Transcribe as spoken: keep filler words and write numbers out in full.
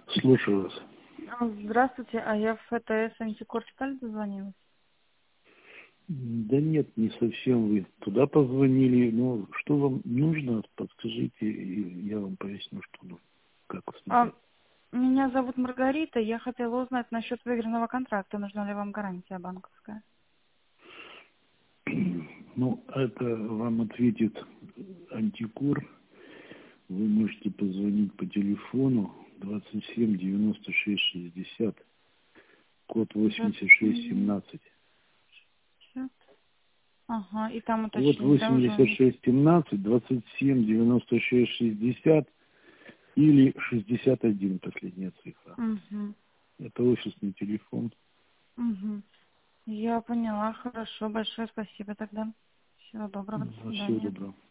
Слушаю вас. А, Здравствуйте, а я в ФТС антикорсталь дозвонилась? Да нет, не совсем вы туда позвонили. Но что вам нужно, подскажите, и я вам поясню, что ну, как А, посмотреть. меня зовут Маргарита, я хотела узнать насчет выигранного контракта, нужна ли вам гарантия банковская? Ну, это вам ответит антикор. Вы можете позвонить по телефону двадцать семь девяносто шесть шестьдесят, код восемьдесят шесть семнадцать. Ага, и там Код уточнить, да, восемьдесят уже? шесть семнадцать, двадцать семь девяносто шесть шестьдесят или шестьдесят один, последняя цифра. Угу, Это офисный телефон. угу. Я поняла, хорошо, большое спасибо тогда. Всего доброго, до Всего свидания. доброго.